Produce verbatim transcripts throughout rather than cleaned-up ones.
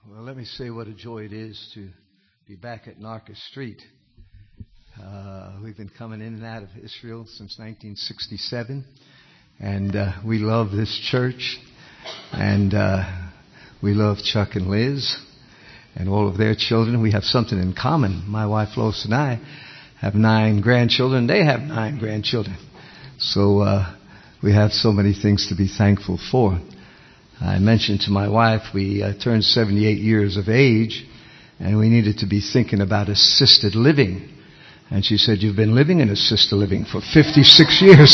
Well, let me say what a joy it is to be back at Narca Street. Uh, we've been coming in and out of Israel since nineteen sixty-seven, and uh, we love this church, and uh, we love Chuck and Liz and all of their children. We have something in common. My wife Lois and I have nine grandchildren. They have nine grandchildren. So uh, we have so many things to be thankful for. I mentioned to my wife we uh, turned seventy-eight years of age, and we needed to be thinking about assisted living. And she said, "You've been living in assisted living for fifty-six years."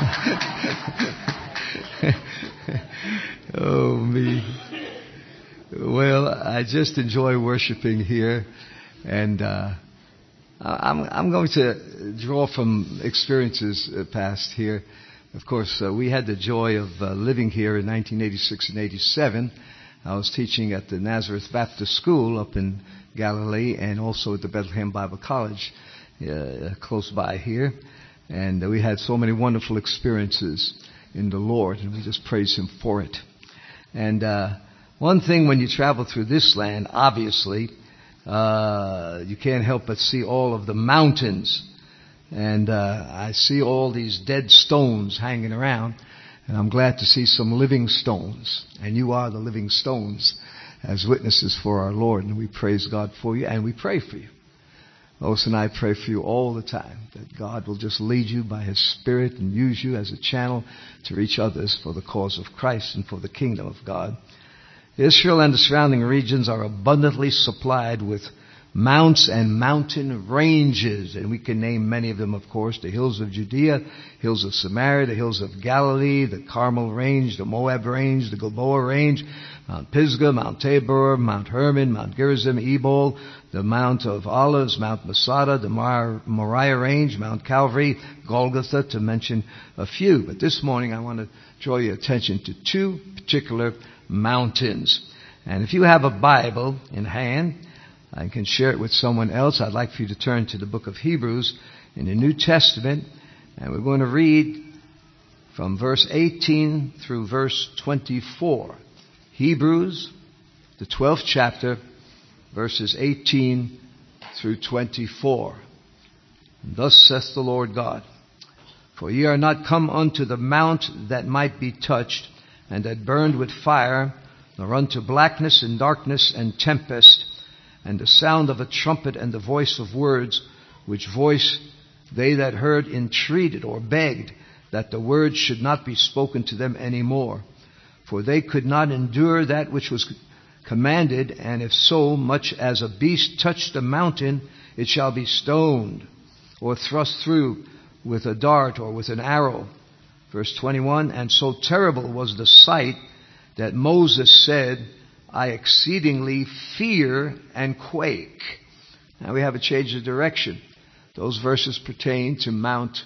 Oh, me. Well, I just enjoy worshiping here, and uh, I'm, I'm going to draw from experiences past here. Of course, uh, we had the joy of uh, living here in nineteen eighty-six and eighty-seven. I was teaching at the Nazareth Baptist School up in Galilee, and also at the Bethlehem Bible College uh, close by here. And uh, we had so many wonderful experiences in the Lord, and we just praise Him for it. And uh, one thing when you travel through this land, obviously, uh, you can't help but see all of the mountains. And uh, I see all these dead stones hanging around, and I'm glad to see some living stones. And you are the living stones as witnesses for our Lord, and we praise God for you, and we pray for you. Lois and I pray for you all the time, that God will just lead you by His Spirit and use you as a channel to reach others for the cause of Christ and for the kingdom of God. Israel and the surrounding regions are abundantly supplied with mounts and mountain ranges, and we can name many of them, of course: the hills of Judea, hills of Samaria, the hills of Galilee, the Carmel Range, the Moab Range, the Gilboa Range, Mount Pisgah, Mount Tabor, Mount Hermon, Mount Gerizim, Ebal, the Mount of Olives, Mount Masada, the Mar- Moriah Range, Mount Calvary, Golgotha, to mention a few. But this morning I want to draw your attention to two particular mountains. And if you have a Bible in hand, I can share it with someone else. I'd like for you to turn to the book of Hebrews in the New Testament, and we're going to read from verse eighteen through verse twenty-four. Hebrews, the twelfth chapter, verses eighteen through twenty-four. And thus saith the Lord God, For ye are not come unto the mount that might be touched, and that burned with fire, nor unto blackness and darkness and tempest, and the sound of a trumpet and the voice of words, which voice they that heard entreated or begged that the words should not be spoken to them any more. For they could not endure that which was commanded, and if so much as a beast touch the mountain, it shall be stoned, or thrust through with a dart or with an arrow. Verse twenty-one, And so terrible was the sight that Moses said, I exceedingly fear and quake. Now we have a change of direction. Those verses pertain to Mount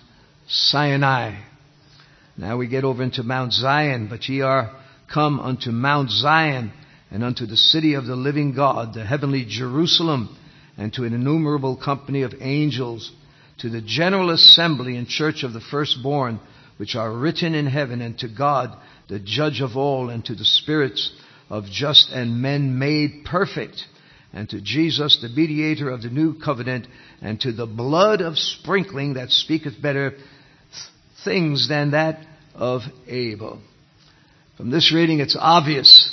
Sinai. Now we get over into Mount Zion. But ye are come unto Mount Zion, and unto the city of the living God, the heavenly Jerusalem, and to an innumerable company of angels, to the general assembly and church of the firstborn, which are written in heaven, and to God, the judge of all, and to the spirits of just and men made perfect, and to Jesus, the mediator of the new covenant, and to the blood of sprinkling that speaketh better things than that of Abel. From this reading, it's obvious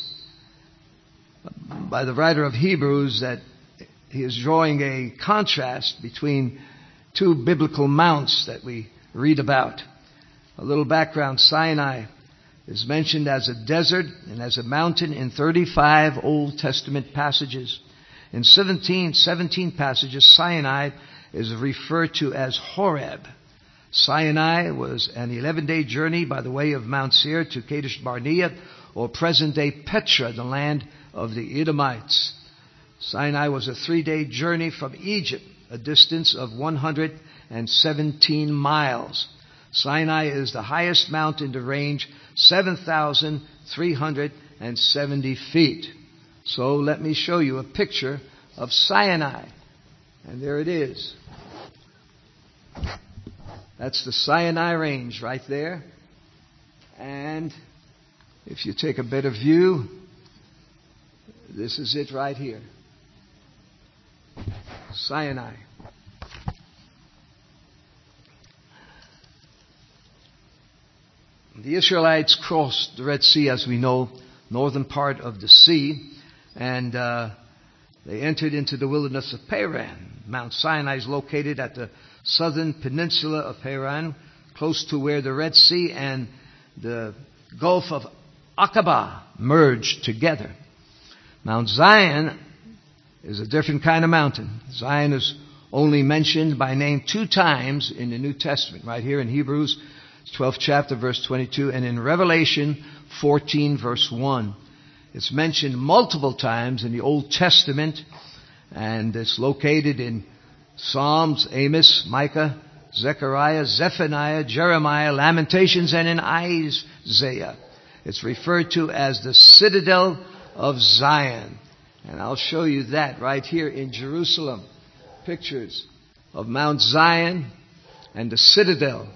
by the writer of Hebrews that he is drawing a contrast between two biblical mounts that we read about. A little background: Sinai is mentioned as a desert and as a mountain in thirty-five Old Testament passages. In seventeen, seventeen passages, Sinai is referred to as Horeb. Sinai was an eleven-day journey by the way of Mount Seir to Kadesh Barnea, or present-day Petra, the land of the Edomites. Sinai was a three-day journey from Egypt, a distance of one hundred seventeen miles. Sinai is the highest mount in the range, seven thousand three hundred seventy feet. So let me show you a picture of Sinai. And there it is. That's the Sinai Range right there. And if you take a better view, This is it right here. Sinai. The Israelites crossed the Red Sea, as we know, northern part of the sea, and uh, they entered into the wilderness of Paran. Mount Sinai is located at the southern peninsula of Paran, close to where the Red Sea and the Gulf of Aqaba merged together. Mount Zion is a different kind of mountain. Zion is only mentioned by name two times in the New Testament, right here in Hebrews twelfth chapter, verse twenty-two, and in Revelation fourteen, verse one. It's mentioned multiple times in the Old Testament, and it's located in Psalms, Amos, Micah, Zechariah, Zephaniah, Jeremiah, Lamentations, and in Isaiah. It's referred to as the citadel of Zion. And I'll show you that right here in Jerusalem. Pictures of Mount Zion and the citadel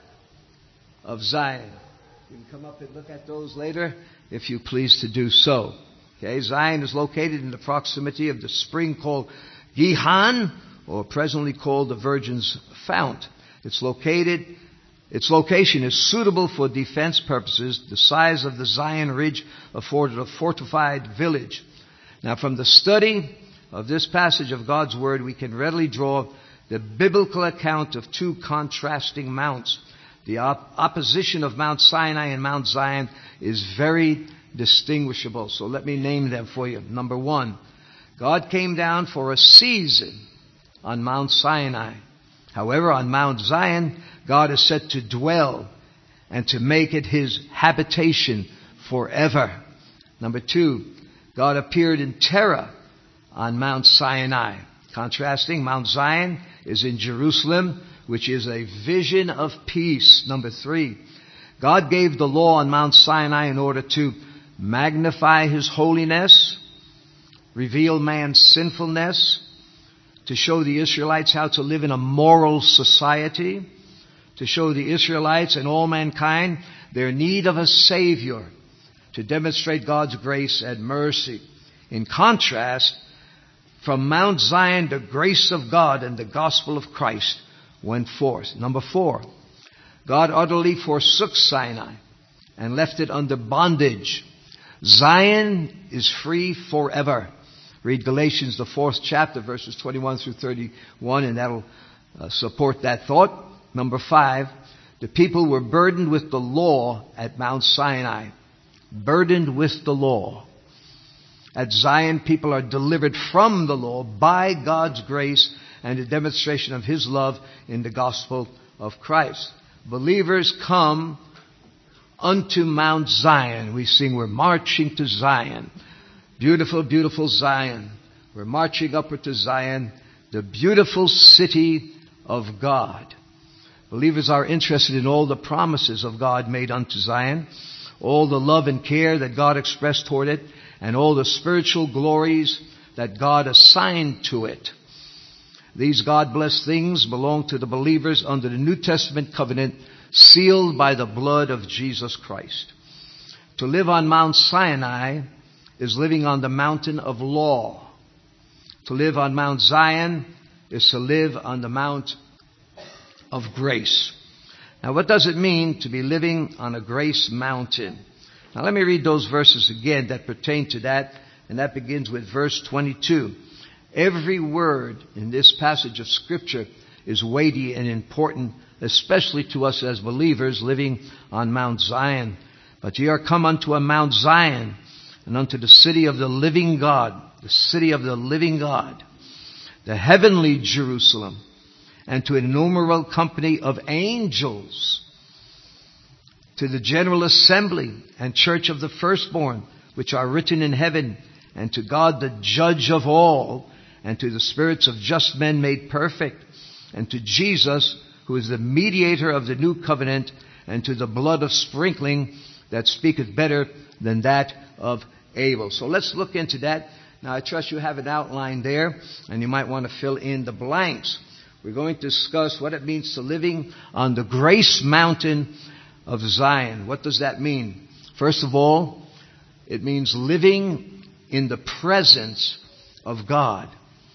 of Zion. You can come up and look at those later if you please to do so. Okay, Zion is located in the proximity of the spring called Gihon, or presently called the Virgin's Fount. It's located, its location is suitable for defense purposes. The size of the Zion Ridge afforded a fortified village. Now, from the study of this passage of God's Word, we can readily draw the biblical account of two contrasting mounts. The op- opposition of Mount Sinai and Mount Zion is very distinguishable. So let me name them for you. Number one, God came down for a season on Mount Sinai. However, on Mount Zion, God is set to dwell and to make it his habitation forever. Number two, God appeared in terror on Mount Sinai. Contrasting, Mount Zion is in Jerusalem, which is a vision of peace. Number three, God gave the law on Mount Sinai in order to magnify his holiness, reveal man's sinfulness, to show the Israelites how to live in a moral society, to show the Israelites and all mankind their need of a Savior, to demonstrate God's grace and mercy. In contrast, from Mount Zion, the grace of God and the gospel of Christ went forth. Number four, God utterly forsook Sinai and left it under bondage. Zion is free forever. Read Galatians, the fourth chapter, verses twenty-one through thirty-one, and that'll uh, support that thought. Number five, the people were burdened with the law at Mount Sinai. Burdened with the law. At Zion, people are delivered from the law by God's grace and the demonstration of his love in the gospel of Christ. Believers come unto Mount Zion. We sing, we're marching to Zion. Beautiful, beautiful Zion. We're marching upward to Zion, the beautiful city of God. Believers are interested in all the promises of God made unto Zion, all the love and care that God expressed toward it, and all the spiritual glories that God assigned to it. These God-blessed things belong to the believers under the New Testament covenant, sealed by the blood of Jesus Christ. To live on Mount Sinai is living on the mountain of law. To live on Mount Zion is to live on the Mount of grace. Now, what does it mean to be living on a grace mountain? Now, let me read those verses again that pertain to that, and that begins with verse twenty-two. Every word in this passage of Scripture is weighty and important, especially to us as believers living on Mount Zion. But ye are come unto a Mount Zion, and unto the city of the living God, the city of the living God, the heavenly Jerusalem, and to an innumerable company of angels, to the general assembly and church of the firstborn, which are written in heaven, and to God the judge of all, and to the spirits of just men made perfect, and to Jesus, who is the mediator of the new covenant, and to the blood of sprinkling that speaketh better than that of Abel. So let's look into that. Now, I trust you have an outline there, and you might want to fill in the blanks. We're going to discuss what it means to living on the grace mountain of Zion. What does that mean? First of all, it means living in the presence of God.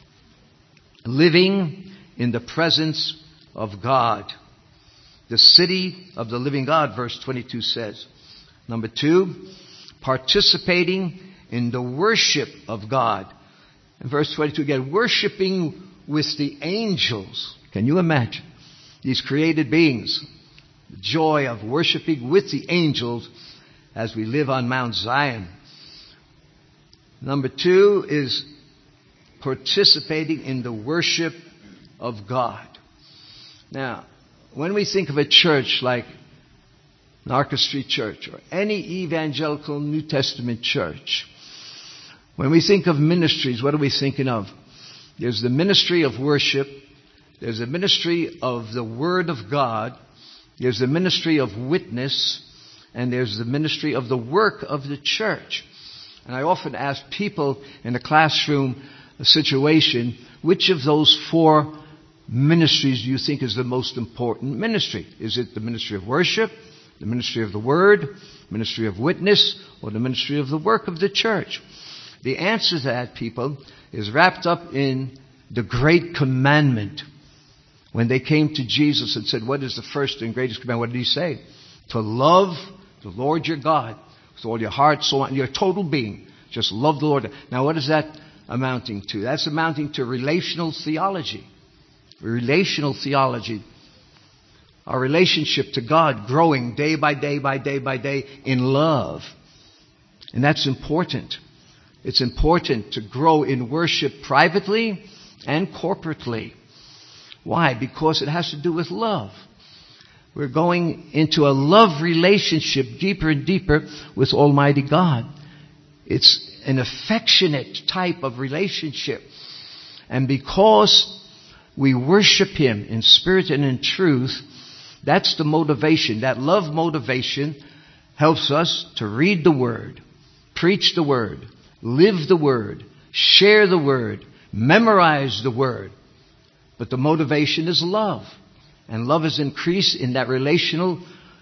Living in the presence of God. The city of the living God, verse twenty-two says. Number two, participating in the worship of God. In verse twenty-two again, worshiping with the angels. Can you imagine? These created beings. The joy of worshiping with the angels as we live on Mount Zion. Number two is participating in the worship of God. Now, when we think of a church like Narca Street Church or any evangelical New Testament church, when we think of ministries, what are we thinking of? There's the ministry of worship. There's the ministry of the Word of God. There's the ministry of witness. And there's the ministry of the work of the church. And I often ask people in a classroom situation, which of those four ministries do you think is the most important ministry? Is it the ministry of worship, the ministry of the Word, ministry of witness, or the ministry of the work of the church? The answer to that, people, is wrapped up in the great commandment. When they came to Jesus and said, what is the first and greatest commandment? What did he say? To love the Lord your God with all your heart, soul, and your total being. Just love the Lord. Now, what is that amounting to? That's amounting to relational theology. Relational theology. Our relationship to God growing day by day by day by day in love. And that's important. It's important to grow in worship privately and corporately. Why? Because it has to do with love. We're going into a love relationship deeper and deeper with Almighty God. It's an affectionate type of relationship. And because we worship Him in spirit and in truth, that's the motivation. That love motivation helps us to read the Word, preach the Word, live the Word, share the Word, memorize the Word. But the motivation is love. And love is increased in that relational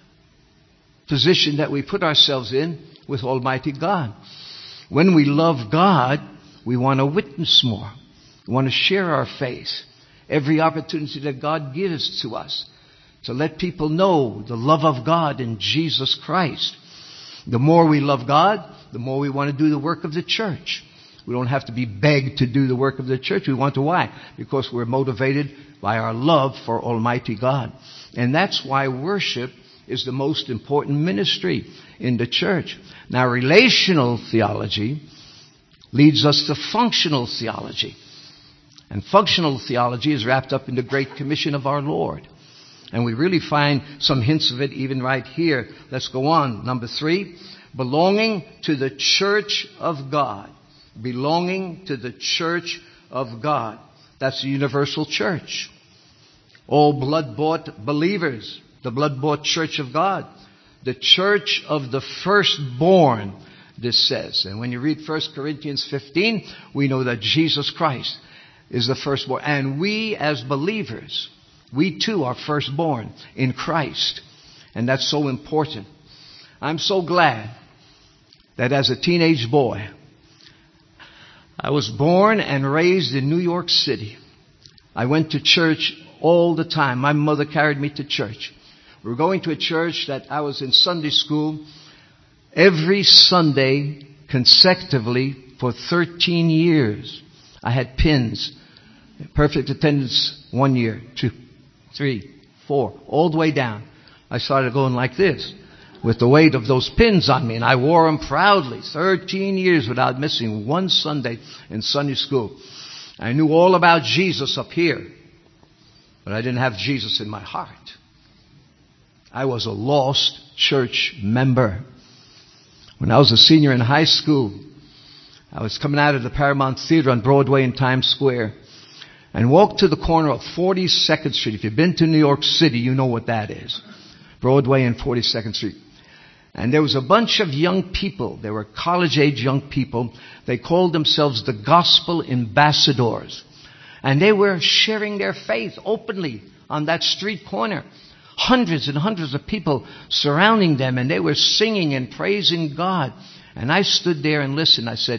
position that we put ourselves in with Almighty God. When we love God, we want to witness more. We want to share our faith. Every opportunity that God gives to us to let people know the love of God in Jesus Christ. The more we love God, the more we want to do the work of the church. We don't have to be begged to do the work of the church. We want to. Why? Because we're motivated by our love for Almighty God. And that's why worship is the most important ministry in the church. Now, relational theology leads us to functional theology. And functional theology is wrapped up in the Great Commission of our Lord. And we really find some hints of it even right here. Let's go on. Number three, belonging to the church of God. Belonging to the church of God. That's the universal church. All blood-bought believers. The blood-bought church of God. The church of the firstborn, this says. And when you read First Corinthians fifteen, we know that Jesus Christ is the firstborn. And we as believers, we too are firstborn in Christ. And that's so important. I'm so glad that as a teenage boy, I was born and raised in New York City. I went to church all the time. My mother carried me to church. We were going to a church that I was in Sunday school every Sunday consecutively for thirteen years. I had pins. Perfect attendance one year, two, three, four, all the way down. I started going like this with the weight of those pins on me, and I wore them proudly. thirteen years without missing one Sunday in Sunday school. I knew all about Jesus up here, but I didn't have Jesus in my heart. I was a lost church member. When I was a senior in high school, I was coming out of the Paramount Theater on Broadway in Times Square and walked to the corner of forty-second Street. If you've been to New York City, you know what that is. Broadway and forty-second Street. And there was a bunch of young people. They were college-age young people. They called themselves the Gospel Ambassadors. And they were sharing their faith openly on that street corner. Hundreds and hundreds of people surrounding them, and they were singing and praising God. And I stood there and listened. I said,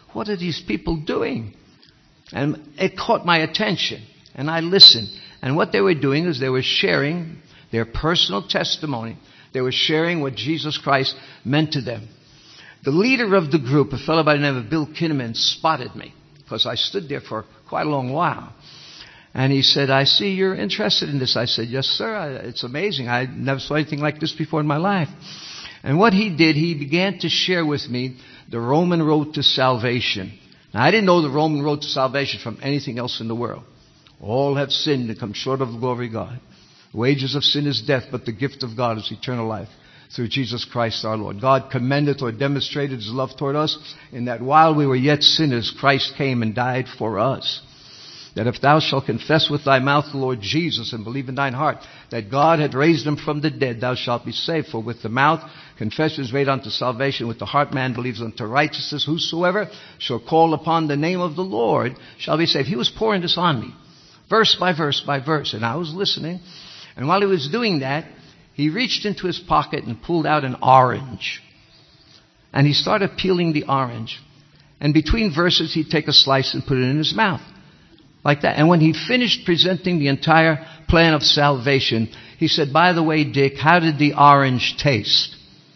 what are these people doing? And it caught my attention, and I listened. And what they were doing is they were sharing their personal testimony. They were sharing what Jesus Christ meant to them. The leader of the group, a fellow by the name of Bill Kinnaman, spotted me because I stood there for quite a long while. And he said, I see you're interested in this. I said, yes, sir. I, it's amazing. I never saw anything like this before in my life. And what he did, he began to share with me the Roman road to salvation. Now, I didn't know the Roman road to salvation from anything else in the world. All have sinned and come short of the glory of God. The wages of sin is death, but the gift of God is eternal life through Jesus Christ our Lord. God commended or demonstrated His love toward us in that while we were yet sinners, Christ came and died for us. That if thou shalt confess with thy mouth the Lord Jesus and believe in thine heart that God had raised Him from the dead, thou shalt be saved. For with the mouth confession is made unto salvation, with the heart man believes unto righteousness. Whosoever shall call upon the name of the Lord shall be saved. He was pouring this on me, verse by verse by verse, and I was listening. And while he was doing that, he reached into his pocket and pulled out an orange. And he started peeling the orange. And between verses, he'd take a slice and put it in his mouth. Like that. And when he finished presenting the entire plan of salvation, he said, by the way, Dick, how did the orange taste?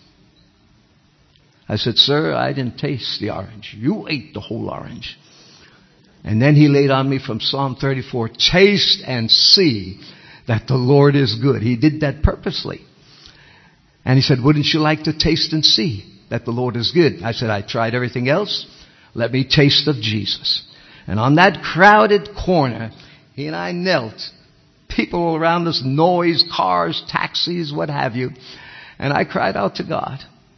I said, sir, I didn't taste the orange. You ate the whole orange. And then he laid on me from Psalm thirty-four, taste and see that the Lord is good. He did that purposely. And he said, wouldn't you like to taste and see that the Lord is good? I said, I tried everything else. Let me taste of Jesus. And on that crowded corner, he and I knelt. People all around us, noise, cars, taxis, what have you. And I cried out to God.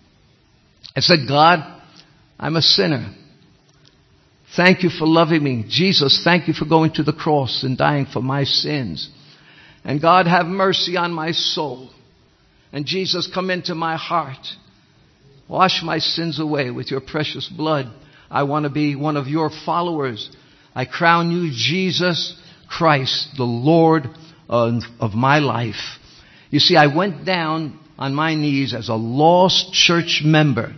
I said, God, I'm a sinner. Thank you for loving me. Jesus, thank you for going to the cross and dying for my sins. And God, have mercy on my soul. And Jesus, come into my heart. Wash my sins away with your precious blood. I want to be one of your followers. I crown you, Jesus Christ, the Lord of, of my life. You see, I went down on my knees as a lost church member.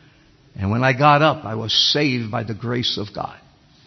And when I got up, I was saved by the grace of God.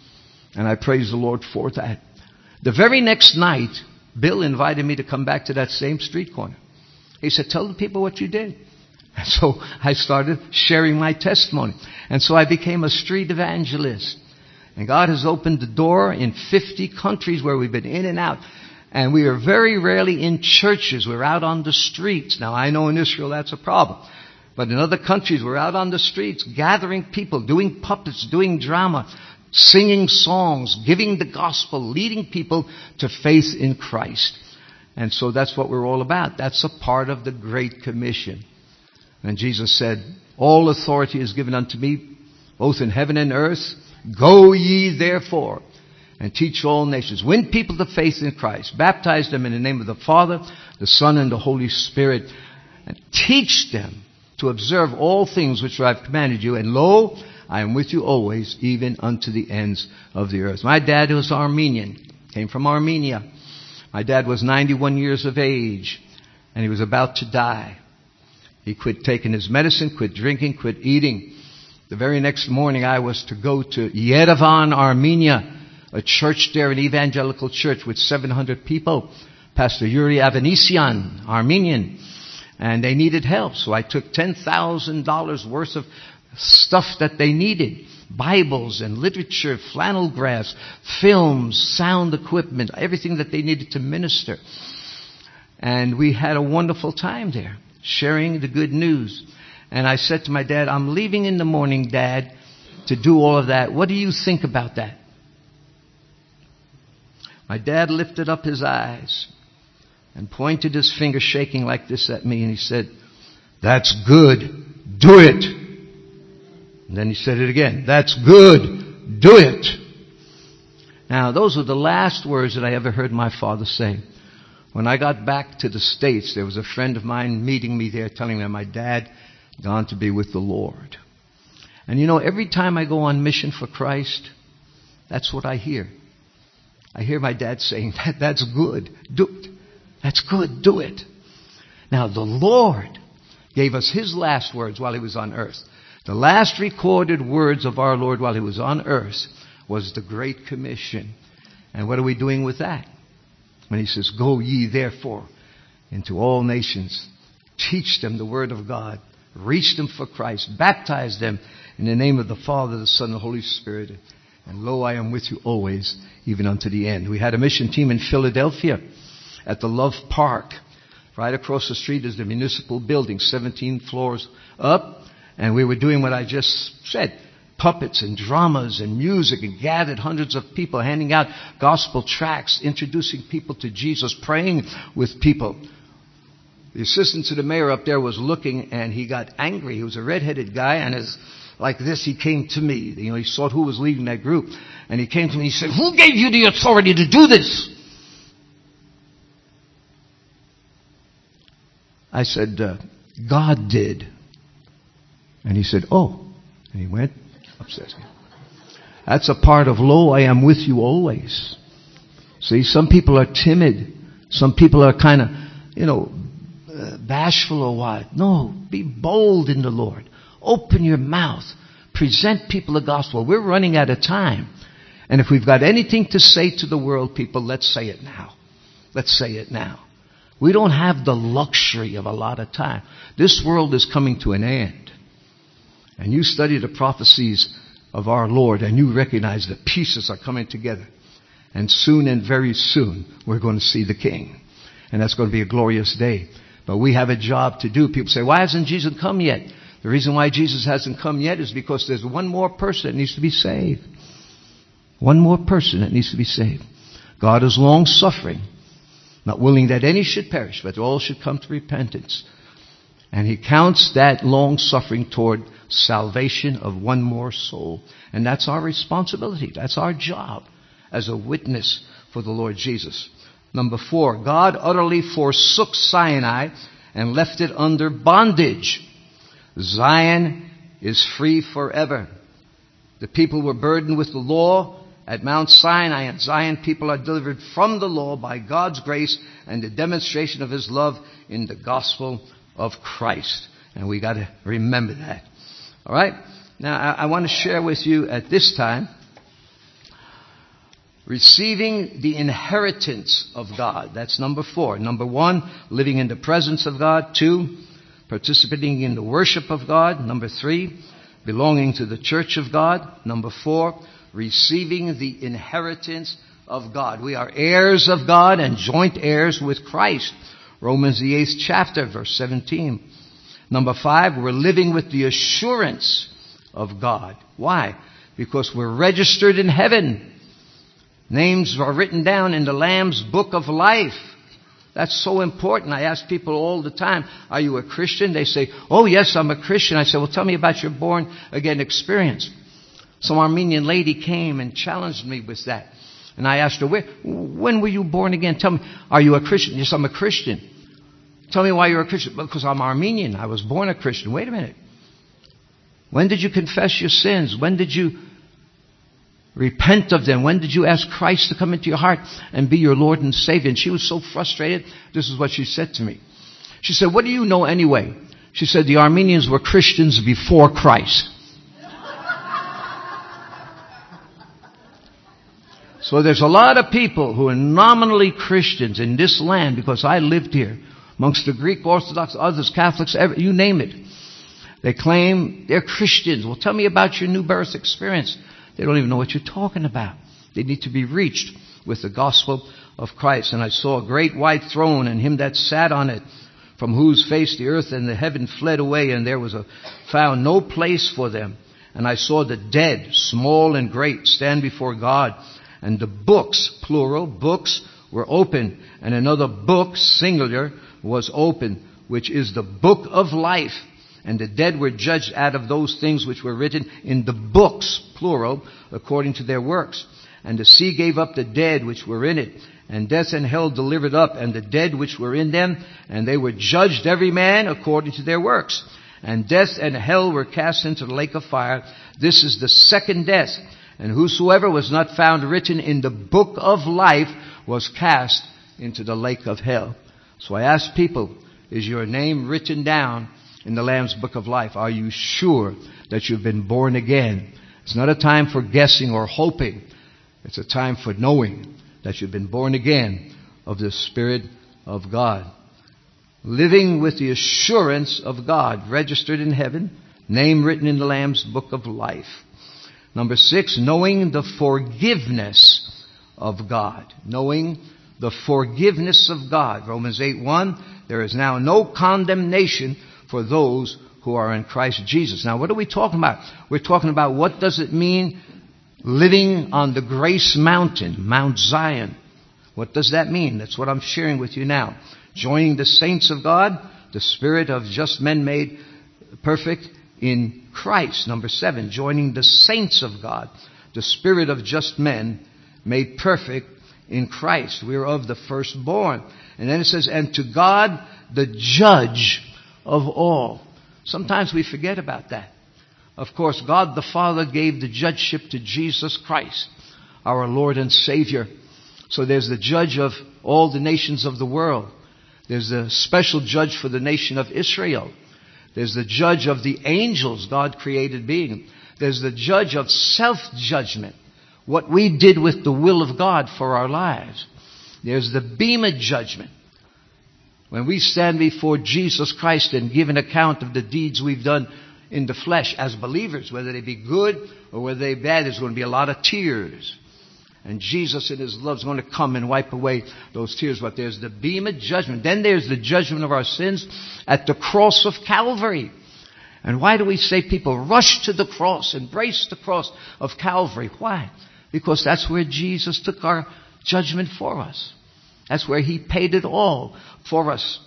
And I praise the Lord for that. The very next night, Bill invited me to come back to that same street corner. He said, tell the people what you did. And so I started sharing my testimony. And so I became a street evangelist. And God has opened the door in fifty countries where we've been in and out. And we are very rarely in churches. We're out on the streets. Now, I know in Israel that's a problem. But in other countries, we're out on the streets, gathering people, doing puppets, doing drama, singing songs, giving the gospel, leading people to faith in Christ. And so that's what we're all about. That's a part of the Great Commission. And Jesus said, all authority is given unto me, both in heaven and earth. Go ye therefore and teach all nations. Win people to faith in Christ. Baptize them in the name of the Father, the Son, and the Holy Spirit. And teach them to observe all things which I have commanded you. And lo, I am with you always, even unto the ends of the earth. My dad was Armenian, came from Armenia. My dad was ninety-one years of age, and he was about to die. He quit taking his medicine, quit drinking, quit eating. The very next morning, I was to go to Yerevan, Armenia, a church there, an evangelical church with seven hundred people. Pastor Yuri Avanesian, Armenian. And they needed help. So I took ten thousand dollars worth of stuff that they needed. Bibles and literature, flannel graphs, films, sound equipment, everything that they needed to minister. And we had a wonderful time there, sharing the good news. And I said to my dad, I'm leaving in the morning, Dad, to do all of that. What do you think about that? My dad lifted up his eyes and pointed his finger shaking like this at me. And he said, that's good. Do it. And then he said it again. That's good. Do it. Now, those were the last words that I ever heard my father say. When I got back to the States, there was a friend of mine meeting me there, telling me that my dad gone to be with the Lord. And you know, every time I go on mission for Christ, that's what I hear. I hear my dad saying, that, that's good. Do it. That's good. Do it. Now, the Lord gave us His last words while He was on earth. The last recorded words of our Lord while he was on earth was the Great Commission. And what are we doing with that? When he says, go ye therefore into all nations, teach them the word of God, reach them for Christ, baptize them in the name of the Father, the Son, and the Holy Spirit. And lo, I am with you always, even unto the end. We had a mission team in Philadelphia at the Love Park. Right across the street is the municipal building, seventeen floors up. And we were doing what I just said, puppets and dramas and music, and gathered hundreds of people, handing out gospel tracts, introducing people to Jesus, praying with people. The assistant to the mayor up there was looking, and he got angry. He was a red-headed guy, and as like this, he came to me. You know, he saw who was leading that group, and he came to me and he said, who gave you the authority to do this? I said, uh, God did. And he said, oh. And he went upstairs. That's a part of, lo, I am with you always. See, some people are timid. Some people are kind of, you know, uh, bashful or what. No, be bold in the Lord. Open your mouth. Present people the gospel. We're running out of time. And if we've got anything to say to the world, people, let's say it now. Let's say it now. We don't have the luxury of a lot of time. This world is coming to an end. And you study the prophecies of our Lord and you recognize the pieces are coming together. And soon and very soon we're going to see the King. And that's going to be a glorious day. But we have a job to do. People say, why hasn't Jesus come yet? The reason why Jesus hasn't come yet is because there's one more person that needs to be saved. One more person that needs to be saved. God is long suffering, not willing that any should perish, but all should come to repentance. And he counts that long suffering toward salvation of one more soul. And that's our responsibility. That's our job as a witness for the Lord Jesus. Number four, God utterly forsook Sinai and left it under bondage. Zion is free forever. The people were burdened with the law at Mount Sinai. At Zion, people are delivered from the law by God's grace and the demonstration of his love in the gospel of Christ. And we got to remember that. All right? Now, I, I want to share with you at this time receiving the inheritance of God. That's number four. Number one, living in the presence of God. Two, participating in the worship of God. Number three, belonging to the church of God. Number four, receiving the inheritance of God. We are heirs of God and joint heirs with Christ. Romans the eighth chapter, verse seventeen. Number five, we're living with the assurance of God. Why? Because we're registered in heaven. Names are written down in the Lamb's book of life. That's so important. I ask people all the time, are you a Christian? They say, oh yes, I'm a Christian. I say, well, tell me about your born again experience. Some Armenian lady came and challenged me with that. And I asked her, Where, when were you born again? Tell me, are you a Christian? Yes, I'm a Christian. Tell me why you're a Christian. Because I'm Armenian. I was born a Christian. Wait a minute. When did you confess your sins? When did you repent of them? When did you ask Christ to come into your heart and be your Lord and Savior? And she was so frustrated. This is what she said to me. She said, what do you know anyway? She said, the Armenians were Christians before Christ. So there's a lot of people who are nominally Christians in this land because I lived here amongst the Greek Orthodox, others, Catholics, every, you name it. They claim they're Christians. Well, tell me about your new birth experience. They don't even know what you're talking about. They need to be reached with the gospel of Christ. And I saw a great white throne and him that sat on it, from whose face the earth and the heaven fled away, and there was a, found no place for them. And I saw the dead, small and great, stand before God. And the books, plural, books were open. And another book, singular, was open, which is the book of life. And the dead were judged out of those things which were written in the books, plural, according to their works. And the sea gave up the dead which were in it. And death and hell delivered up, and the dead which were in them. And they were judged every man according to their works. And death and hell were cast into the lake of fire. This is the second death. And whosoever was not found written in the book of life was cast into the lake of hell. So I ask people, is your name written down in the Lamb's Book of Life. Are you sure that you've been born again? It's not a time for guessing or hoping. It's a time for knowing that you've been born again of the Spirit of God. Living with the assurance of God, registered in heaven, name written in the Lamb's Book of Life. Number six, knowing the forgiveness of God. Knowing the forgiveness of God. Romans eight one, there is now no condemnation for those who are in Christ Jesus. Now, what are we talking about? We're talking about what does it mean living on the Grace Mountain, Mount Zion. What does that mean? That's what I'm sharing with you now. Joining the saints of God, the spirit of just men made perfect in Christ. Number seven, joining the saints of God, the spirit of just men made perfect in Christ. We are of the firstborn. And then it says, and to God, the judge of all. Sometimes we forget about that. Of course, God the Father gave the judgeship to Jesus Christ, our Lord and Savior. So there's the judge of all the nations of the world. There's the special judge for the nation of Israel. There's the judge of the angels, God created being. There's the judge of self-judgment, what we did with the will of God for our lives. There's the bema judgment, when we stand before Jesus Christ and give an account of the deeds we've done in the flesh as believers, whether they be good or whether they be bad. There's going to be a lot of tears. And Jesus in His love is going to come and wipe away those tears. But there's the bema judgment. Then there's the judgment of our sins at the cross of Calvary. And why do we say people rush to the cross, embrace the cross of Calvary? Why? Because that's where Jesus took our judgment for us. That's where He paid it all for us.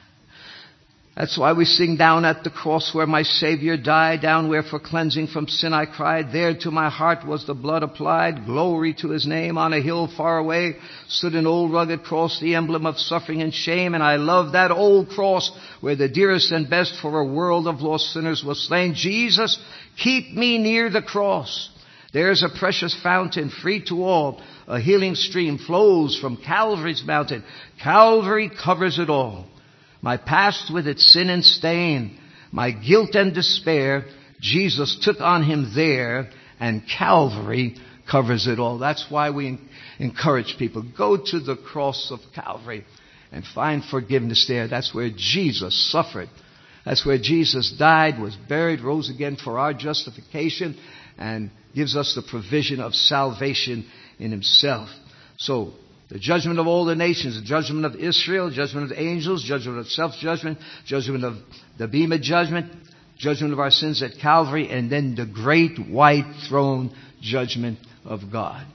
That's why we sing, down at the cross where my Savior died, down where for cleansing from sin I cried, there to my heart was the blood applied, glory to His name. On a hill far away stood an old rugged cross, the emblem of suffering and shame, and I love that old cross where the dearest and best for a world of lost sinners was slain. Jesus, keep me near the cross. There's a precious fountain, free to all. A healing stream flows from Calvary's mountain. Calvary covers it all. My past with its sin and stain, my guilt and despair, Jesus took on Him there, and Calvary covers it all. That's why we encourage people, go to the cross of Calvary and find forgiveness there. That's where Jesus suffered. That's where Jesus died, was buried, rose again for our justification, and gives us the provision of salvation in Himself. So, the judgment of all the nations, the judgment of Israel, judgment of the angels, judgment of self-judgment, judgment of the bema judgment, judgment of our sins at Calvary, and then the great white throne judgment of God.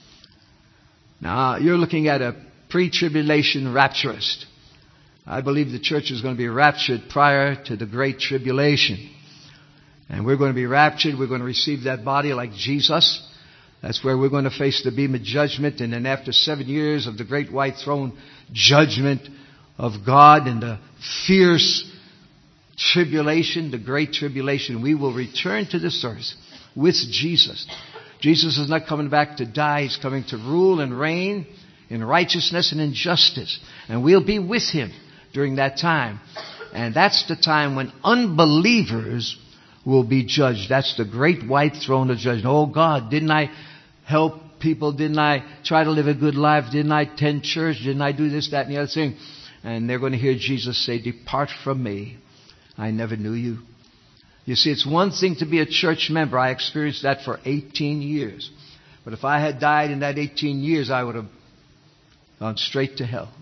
Now, you're looking at a pre-tribulation rapturist. I believe the church is going to be raptured prior to the great tribulation. And we're going to be raptured. We're going to receive that body like Jesus. That's where we're going to face the bema judgment. And then after seven years of the great white throne judgment of God and the fierce tribulation, the great tribulation, we will return to this earth with Jesus. Jesus is not coming back to die. He's coming to rule and reign in righteousness and in justice. And we'll be with Him during that time. And that's the time when unbelievers will be judged. That's the great white throne of judgment. Oh God, didn't I help people? Didn't I try to live a good life? Didn't I attend church? Didn't I do this, that, and the other thing? And they're going to hear Jesus say, depart from me. I never knew you. You see, it's one thing to be a church member. I experienced that for eighteen years. But if I had died in that eighteen years, I would have gone straight to hell.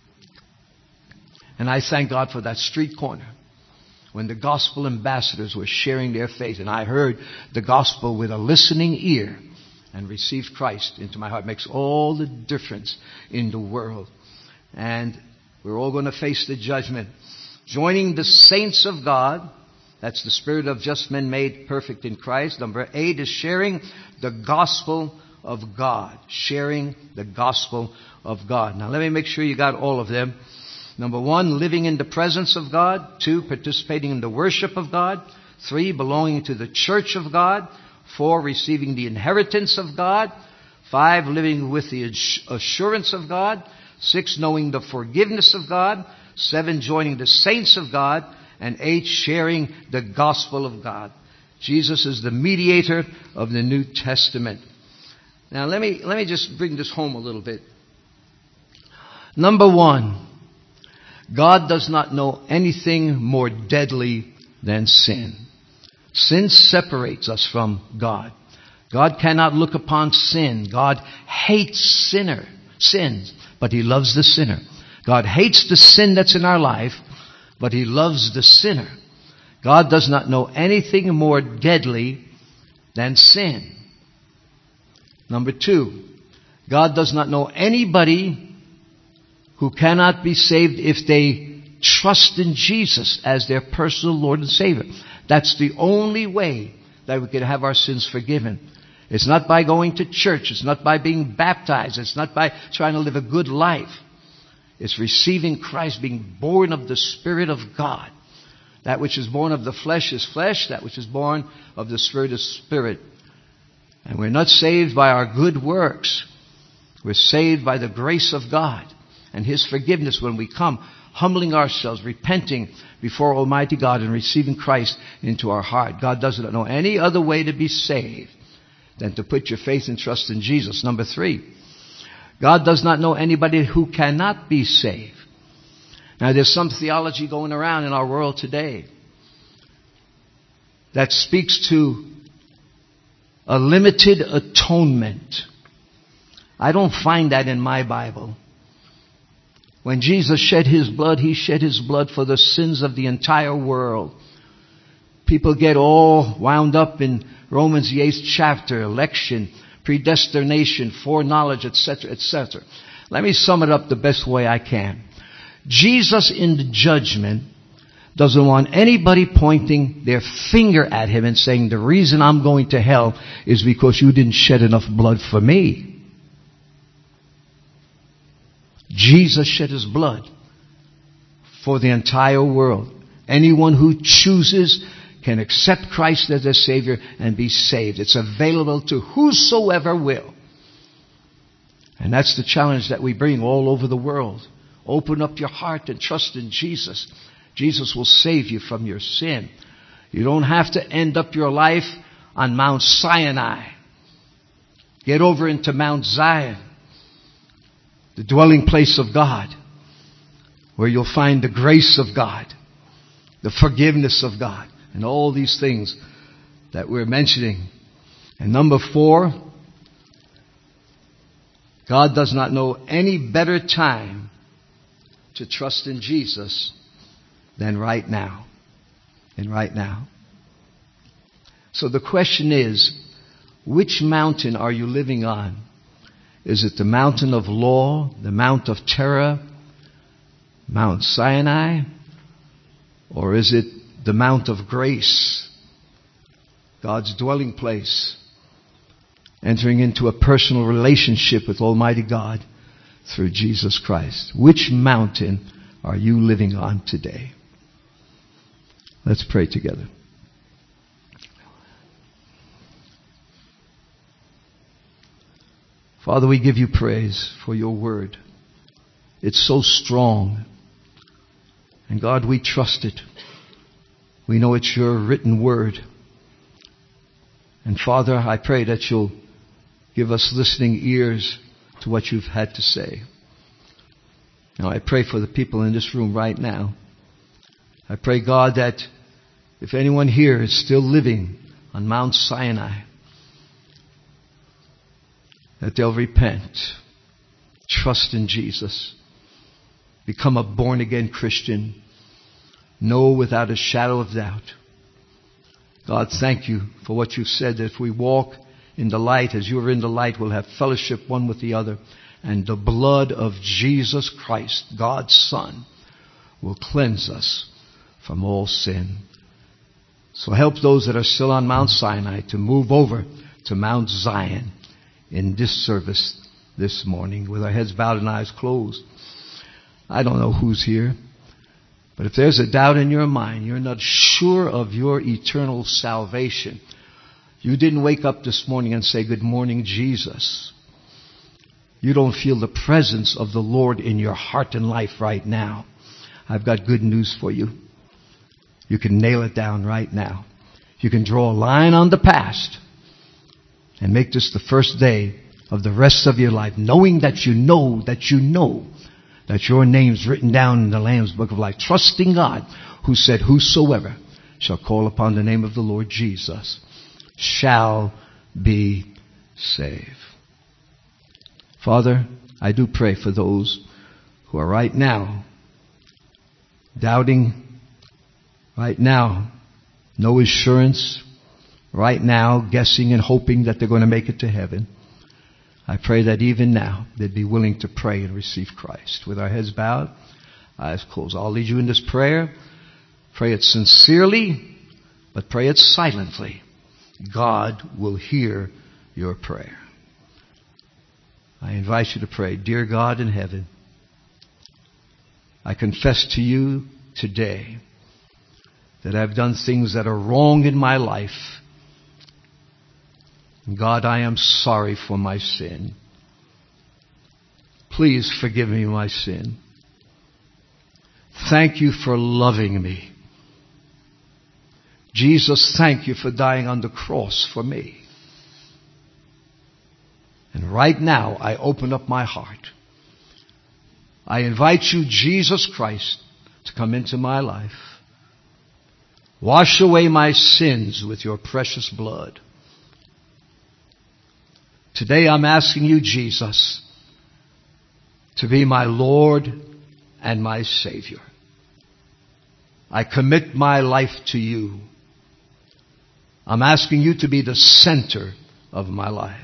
And I thank God for that street corner when the gospel ambassadors were sharing their faith. And I heard the gospel with a listening ear and received Christ into my heart. It makes all the difference in the world. And we're all going to face the judgment. Joining the saints of God, that's the spirit of just men made perfect in Christ. Number eight is sharing the gospel of God. Sharing the gospel of God. Now let me make sure you got all of them. Number one, living in the presence of God. Two, participating in the worship of God. Three, belonging to the church of God. Four, receiving the inheritance of God. Five, living with the assurance of God. Six, knowing the forgiveness of God. Seven, joining the saints of God. And eight, sharing the gospel of God. Jesus is the mediator of the New Testament. Now let me, let me just bring this home a little bit. Number one, God does not know anything more deadly than sin. Sin separates us from God. God cannot look upon sin. God hates sinner, sins, but He loves the sinner. God hates the sin that's in our life, but He loves the sinner. God does not know anything more deadly than sin. Number two, God does not know anybody who cannot be saved if they trust in Jesus as their personal Lord and Savior. That's the only way that we can have our sins forgiven. It's not by going to church. It's not by being baptized. It's not by trying to live a good life. It's receiving Christ, being born of the Spirit of God. That which is born of the flesh is flesh. That which is born of the Spirit is spirit. And we're not saved by our good works. We're saved by the grace of God and His forgiveness when we come, humbling ourselves, repenting before Almighty God and receiving Christ into our heart. God doesn't know any other way to be saved than to put your faith and trust in Jesus. Number three, God does not know anybody who cannot be saved. Now there's some theology going around in our world today that speaks to a limited atonement. I don't find that in my Bible. When Jesus shed His blood, He shed His blood for the sins of the entire world. People get all wound up in Romans the eighth chapter, election, predestination, foreknowledge, et cetera, et cetera. Let me sum it up the best way I can. Jesus in the judgment doesn't want anybody pointing their finger at Him and saying, the reason I'm going to hell is because you didn't shed enough blood for me. Jesus shed His blood for the entire world. Anyone who chooses can accept Christ as their Savior and be saved. It's available to whosoever will. And that's the challenge that we bring all over the world. Open up your heart and trust in Jesus. Jesus will save you from your sin. You don't have to end up your life on Mount Sinai. Get over into Mount Zion, the dwelling place of God, where you'll find the grace of God, the forgiveness of God, and all these things that we're mentioning. And number four, God does not know any better time to trust in Jesus than right now. Than right now. So the question is, which mountain are you living on? Is it the mountain of law, the mount of terror, Mount Sinai? Or is it the mount of grace, God's dwelling place, entering into a personal relationship with Almighty God through Jesus Christ? Which mountain are you living on today? Let's pray together. Father, we give you praise for your word. It's so strong. And God, we trust it. We know it's your written word. And Father, I pray that you'll give us listening ears to what you've had to say. Now I pray for the people in this room right now. I pray, God, that if anyone here is still living on Mount Sinai, that they'll repent, trust in Jesus, become a born-again Christian, know without a shadow of doubt. God, thank you for what you've said, that if we walk in the light as you are in the light, we'll have fellowship one with the other. And the blood of Jesus Christ, God's Son, will cleanse us from all sin. So help those that are still on Mount Sinai to move over to Mount Zion in this service this morning with our heads bowed and eyes closed. I don't know who's here, but if there's a doubt in your mind, you're not sure of your eternal salvation, you didn't wake up this morning and say, "Good morning, Jesus." You don't feel the presence of the Lord in your heart and life right now. I've got good news for you. You can nail it down right now. You can draw a line on the past and make this the first day of the rest of your life, knowing that you know that you know that your name's written down in the Lamb's Book of Life, trusting God, who said, whosoever shall call upon the name of the Lord Jesus shall be saved. Father, I do pray for those who are right now doubting, right now no assurance, right now guessing and hoping that they're going to make it to heaven. I pray that even now they'd be willing to pray and receive Christ. With our heads bowed, eyes closed. I'll lead you in this prayer. Pray it sincerely, but pray it silently. God will hear your prayer. I invite you to pray. Dear God in heaven, I confess to you today that I've done things that are wrong in my life. God, I am sorry for my sin. Please forgive me my sin. Thank you for loving me. Jesus, thank you for dying on the cross for me. And right now, I open up my heart. I invite you, Jesus Christ, to come into my life. Wash away my sins with your precious blood. Today I'm asking you, Jesus, to be my Lord and my Savior. I commit my life to you. I'm asking you to be the center of my life.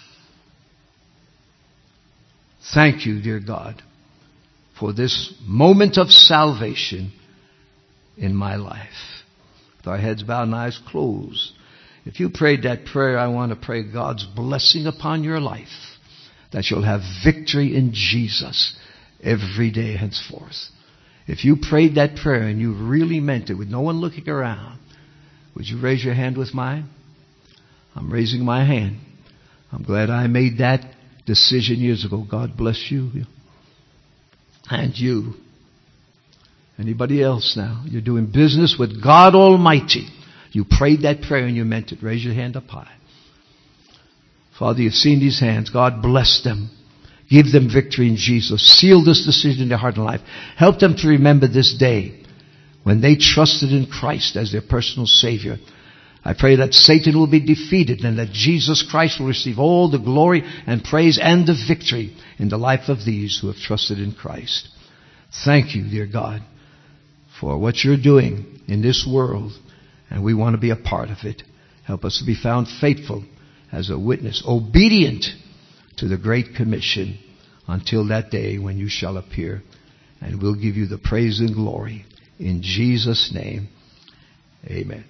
Thank you, dear God, for this moment of salvation in my life. With our heads bowed and eyes closed, if you prayed that prayer, I want to pray God's blessing upon your life, that you'll have victory in Jesus every day henceforth. If you prayed that prayer and you really meant it with no one looking around, would you raise your hand with mine? I'm raising my hand. I'm glad I made that decision years ago. God bless you. And you. Anybody else now? You're doing business with God Almighty. You prayed that prayer and you meant it. Raise your hand up high. Father, you've seen these hands. God bless them. Give them victory in Jesus. Seal this decision in their heart and life. Help them to remember this day when they trusted in Christ as their personal Savior. I pray that Satan will be defeated and that Jesus Christ will receive all the glory and praise and the victory in the life of these who have trusted in Christ. Thank you, dear God, for what you're doing in this world, and we want to be a part of it. Help us to be found faithful as a witness, obedient to the Great Commission until that day when you shall appear, and we'll give you the praise and glory. In Jesus' name, amen.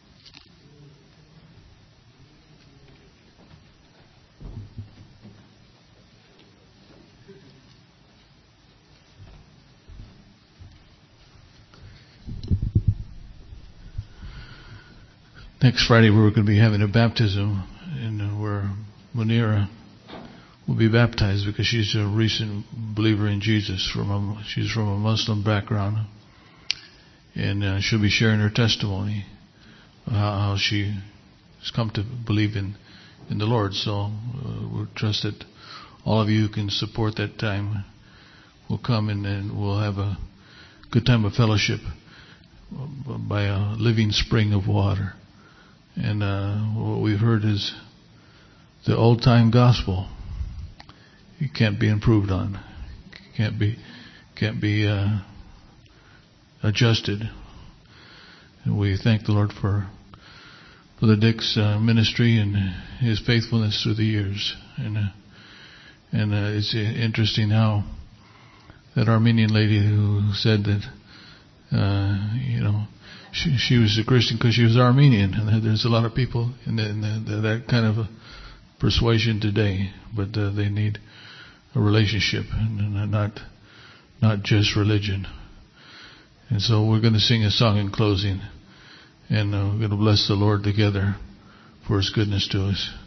Next Friday we're going to be having a baptism, and where Munira will be baptized because she's a recent believer in Jesus. From a, she's from a Muslim background, and uh, she'll be sharing her testimony how, how she has come to believe in in the Lord. So uh, we trust that all of you can support that time. We'll come and, and we'll have a good time of fellowship by a living spring of water. And uh, what we've heard is the old-time gospel. It can't be improved on. Can't be, can't be uh, adjusted. And we thank the Lord for Brother Dick's uh, ministry and his faithfulness through the years. And uh, and uh, it's interesting how that Armenian lady who said that, uh, you know, She, she was a Christian because she was Armenian, and there's a lot of people in, the, in the, that kind of a persuasion today, but uh, they need a relationship and not not just religion. And so we're going to sing a song in closing, and uh, we're going to bless the Lord together for His goodness to us.